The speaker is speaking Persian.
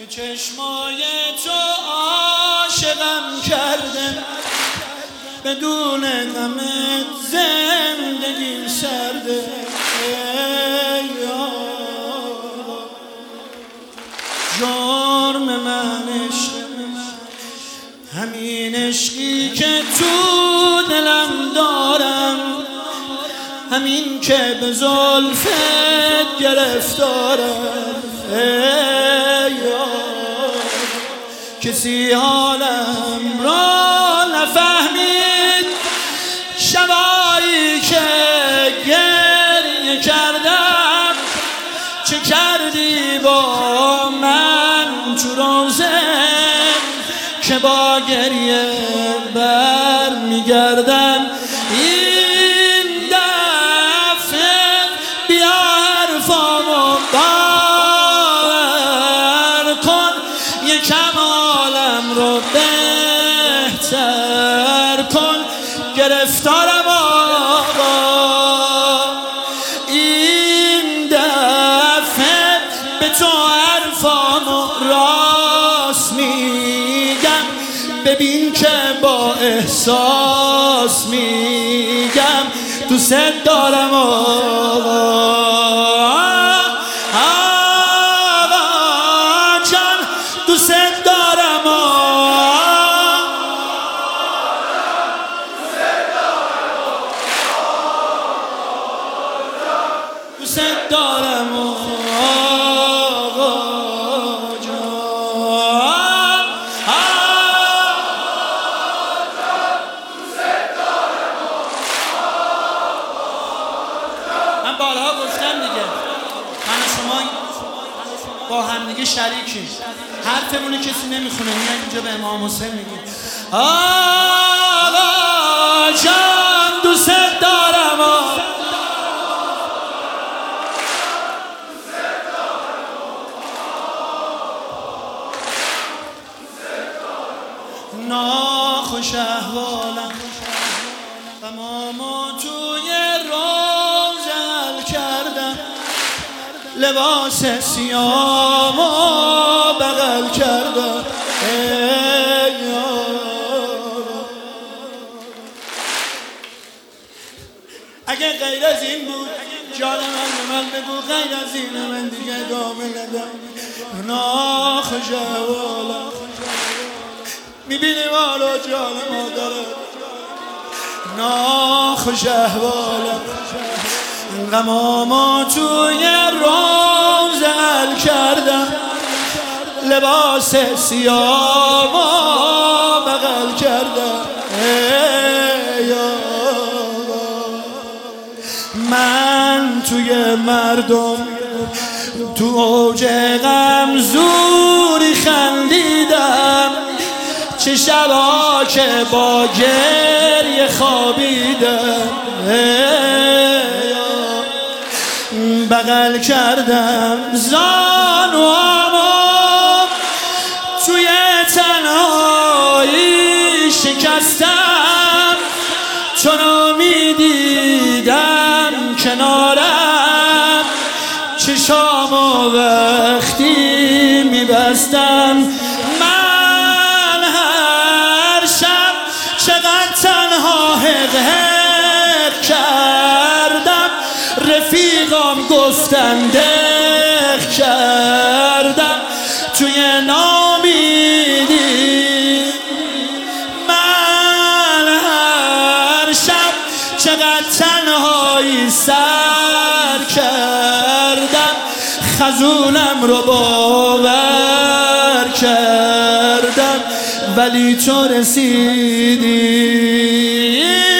چشمای تو عاشقم کرده، بدون غمت زندگی سرده. جرم من عشق، همین عشقی که تو دلم دارم، همین که به زلفت گرفتارم. کسی حالم را نفهمید، شبایی که گریه کردم. چه کردی با من تو روزه که با گریه بر میگردم؟ این دفعه بیا حرفامو باور کن، یکم حالم رو بهتر کن. گرفتارم آقا، این دفعه به تو حرفامو راست میگم. ببین که با احساس میگم، دوست دارم آقا. جان دوست دارم دوست دارم آقا جان. من بارها گفتم دیگه، من شما با هم دیگه شریکیم، حرفمونو کسی نمیخونه. میاد اینجا به امام حسین میگه آقا جان دوست دارم آقا. ناخوش احوالم، غمامو توی روز حل کردم، لباس سیامو بغل کردم. اگه غیر از این بود جان من به من بگو، غیر از این من دیگه ادامه ندم. ناخوش احوالم، میبینی حالا جان مادرم، ناخوش احوالم، غمامو توی روز حل کردم، لباس سیامو بغل کردم. من توی مردم تو اوج غم زوری خندیدم، چه شبا که با گریه خوابیدم. بغل کردم زانوامو، توی تنهایی شکستم، چون میدیدم کنارم، چشامو وقتی میبستم. من هر شب چقدر تنها حق کردم، رفیقام گفتن دق کردم توی نامیدی. من هر شب چقدر تنهایی سر کردم، خزونم رو باور کردم، ولی تو رسیدی.